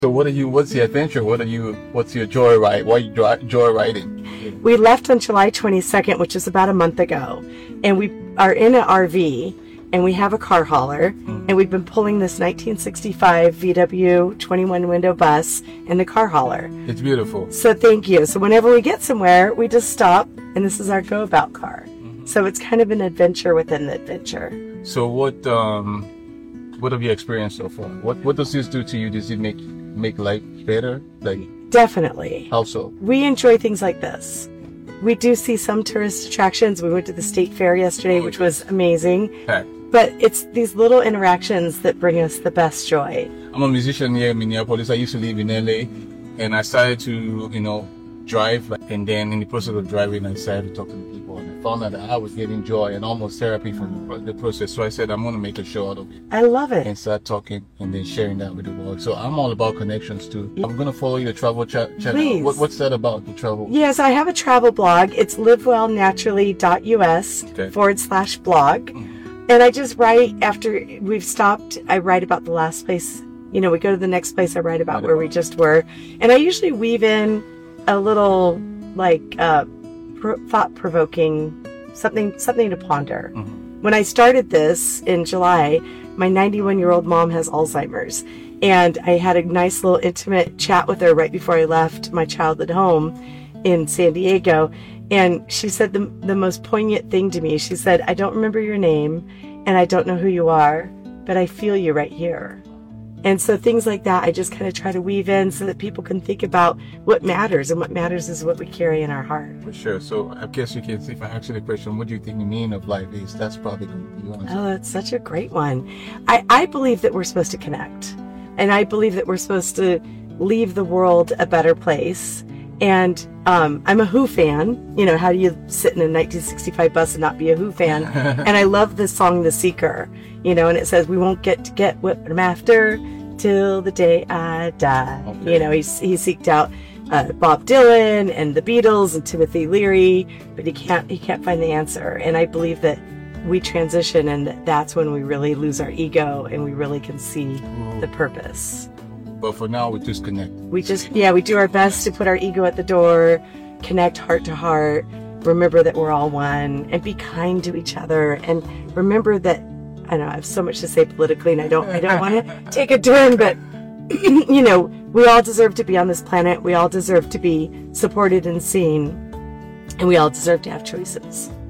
So what's the adventure? What's your joy ride? Why are you joy riding? We left on July 22nd, which is about a month ago. And we are in an RV and we have a car hauler. And we've been pulling this 1965 VW 21 window bus in the car hauler. It's beautiful. So thank you. So whenever we get somewhere, we just stop and this is our go about car. So it's kind of an adventure within the adventure. So what have you experienced so far? What does this do to you? Does it make life better? Definitely. How so? We enjoy things like this. We do see some tourist attractions. We went to the state fair yesterday, which was amazing. Okay. But it's these little interactions that bring us the best joy. I'm a musician here in Minneapolis. I used to live in LA, and I started to, drive. And then in the process of driving, I started to talk to the people, and I found out that I was getting joy and almost therapy from the process. So I said, I'm going to make a show out of it. I love it. And start talking and then sharing that with the world. So I'm all about connections too. I'm going to follow your travel channel. Please. What's that about, the travel? Yes, I have a travel blog. It's livewellnaturally.us/blog. And I just write after we've stopped. I write about the last place. We go to the next place. I write about where we just were. And I usually weave in a little thought-provoking something to ponder. When I started this in July, my 91-year-old mom has Alzheimer's. And I had a nice little intimate chat with her right before I left my childhood home in San Diego. And she said the most poignant thing to me. She said, I don't remember your name and I don't know who you are, but I feel you right here. And so things like that, I just kind of try to weave in so that people can think about what matters. And what matters is what we carry in our heart. For sure. So I guess you can see, if I ask you the question, what do you think the meaning of life is? That's probably going to be your answer. Oh, that's such a great one. I believe that we're supposed to connect. And I believe that we're supposed to leave the world a better place. And I'm a Who fan. How do you sit in a 1965 bus and not be a Who fan? And I love the song The Seeker, and it says, we won't get what I'm after till the day I die. Okay. He seeked out Bob Dylan and the Beatles and Timothy Leary, but he can't find the answer. And I believe that we transition and that's when we really lose our ego and we really can see the purpose. But for now, we just connect. We do our best to put our ego at the door, connect heart to heart, remember that we're all one, and be kind to each other. And remember that, I know I have so much to say politically, and I don't want to take a turn, but we all deserve to be on this planet. We all deserve to be supported and seen, and we all deserve to have choices.